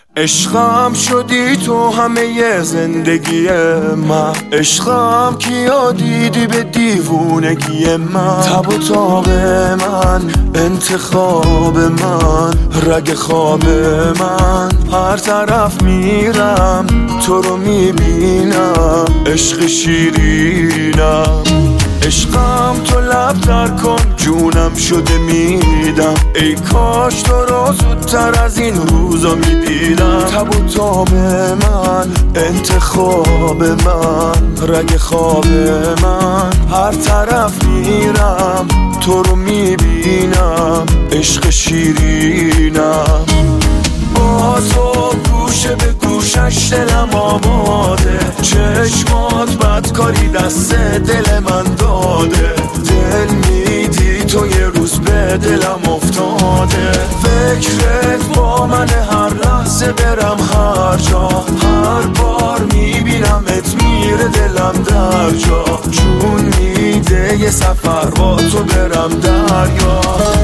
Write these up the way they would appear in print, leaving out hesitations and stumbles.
عشقم شدی تو همه زندگی من، عشقم کیا دیدی به دیوونگی من. تب و تاب من، انتخاب من، رگ خواب من. هر طرف میرم تو رو میبینم، عشق شیرینم. عشقم تو لب در کن، جونم شده میدم. ای کاش تو رو زودتر از این روزا میدیدم. تب و تاب من، انتخاب من، رگ خواب من. هر طرف میرم تو رو میبینم، عشق شیرینم. با تو گوشه به گوشش دلم آماده، چشمات بدکاری دست دل من داده. دل میدی تو یه روز به دلم افتاده. فکرت با من هر لحظه برم هر جا، هر بار میبینمت میره دلم در جا. جون میده یه سفر با تو برم دریا.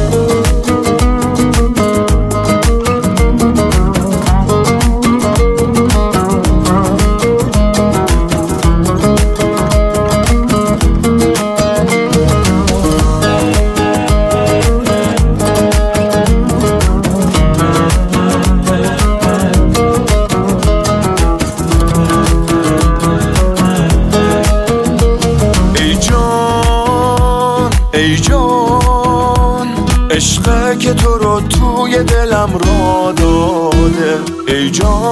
ای جان، عشقه که تو رو توی دلم را داده. ای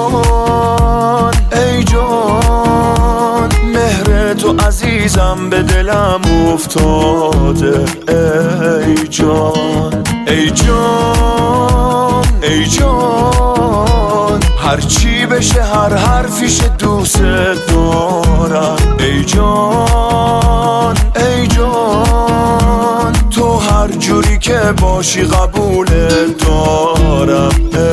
جان، ای جان، مهر تو عزیزم به دلم افتاده. ای جان، ای جان، ای جان، هرچی بشه هر حرفیش دوست دارم. ای جان، ای جان، تو هر جوری که باشی قبولت دارم.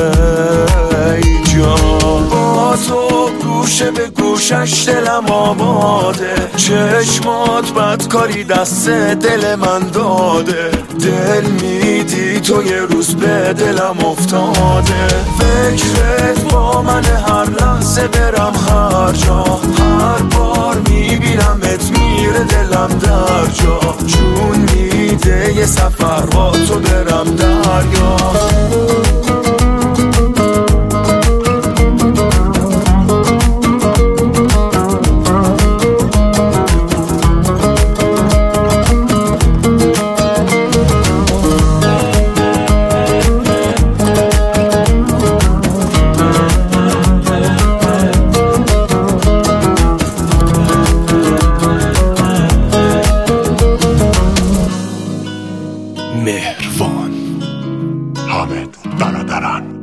ای جان، با تو گوشه به گوشش دلم آماده، چشمات بدکاری دست دل من داده. دل میدی تو یه روز به دلم افتاده. فکرت با من هر لحظه برم هر جا، هر بار میبینمت میره دلم در جا. جون میده یه سفر با تو برم دریا. مهربان حامد برادران.